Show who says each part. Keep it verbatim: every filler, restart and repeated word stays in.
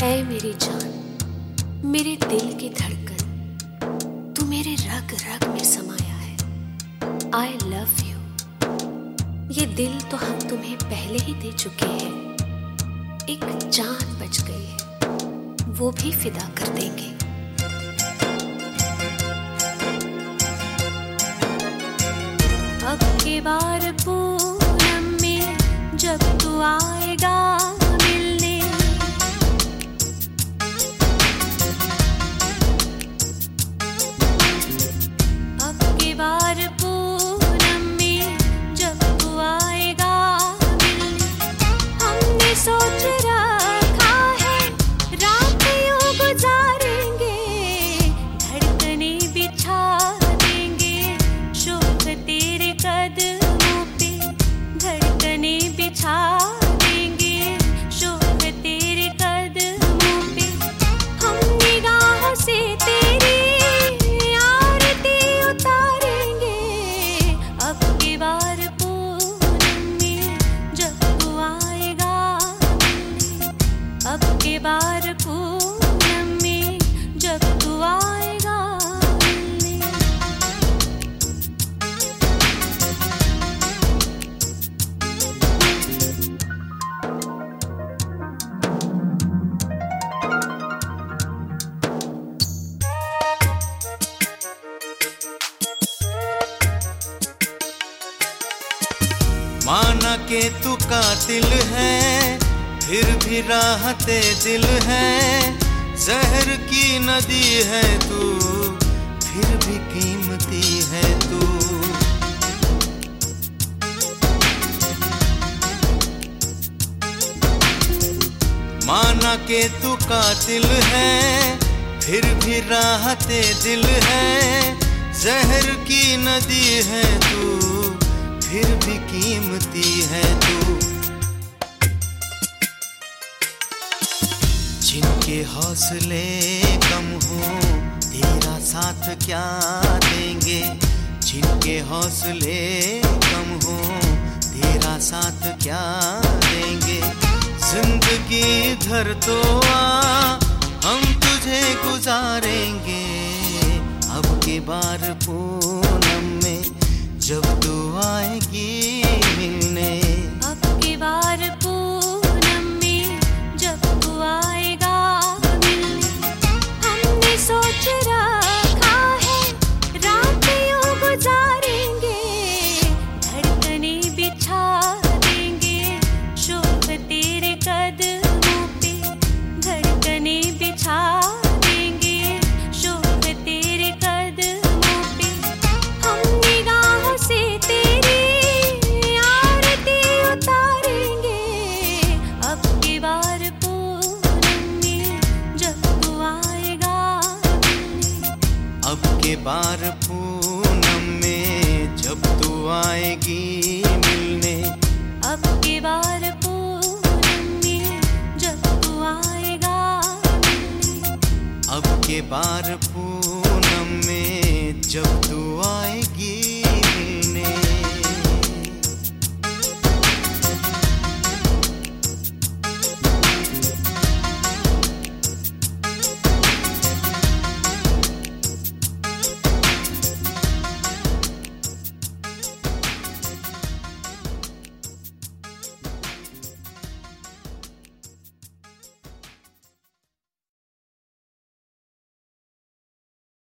Speaker 1: ऐ मेरी जान, मेरे दिल की धड़कन, तू मेरे रग रग में समाया है। I love you. ये दिल तो हम तुम्हें पहले ही दे चुके हैं। एक जान बच गई है, वो भी फिदा कर देंगे। अब की बार पूनम में जब तू आएगा मिलने, अब की बार पूनम में जब तू आएगा मिलने, हमने सोच रखा है रात यूं गुजारेंगे, धड़कने बिछा देंगे शोक तेरे कदमों पे, धड़कने बिछा देंगे शोक तेरे कदमों पे। हम निगाहों से तेरी आरती उतारेंगे, अब की बार पूनम में जब तू आएगा मिलने, अब की बार पूनम में जब तू आएगा मिलने।
Speaker 2: माना के तू कातिल है, फिर भी राहते दिल है। जहर की नदी है तू, फिर भी कीमती है तू। माना के तू कातिल है, फिर भी राहते दिल है। जहर की नदी है तू, फिर भी कीमती है तू। जिनके हौसले कम हो तेरा साथ क्या देंगे, जिनके हौसले कम हो तेरा साथ क्या देंगे। जिंदगी इधर तो आ, हम तुझे गुजारेंगे, अब की बार पूनम में जब तू आएगी मिलने।
Speaker 1: अब की बार पूनम में जब तू आएगा मिलने, हमने सोच रखा है रात यूं गुजारेंगे, धड़कने बिछा देंगे शोक तेरे कदमों पे, धड़कने बिछा देंगे शोक तेरे कदमों पे। हम निगाहों से तेरी आरती उतारेंगे, अब की बार पूनम में जब तू आएगा मिलने,
Speaker 2: अब के बार पूनम में जब तू आएगी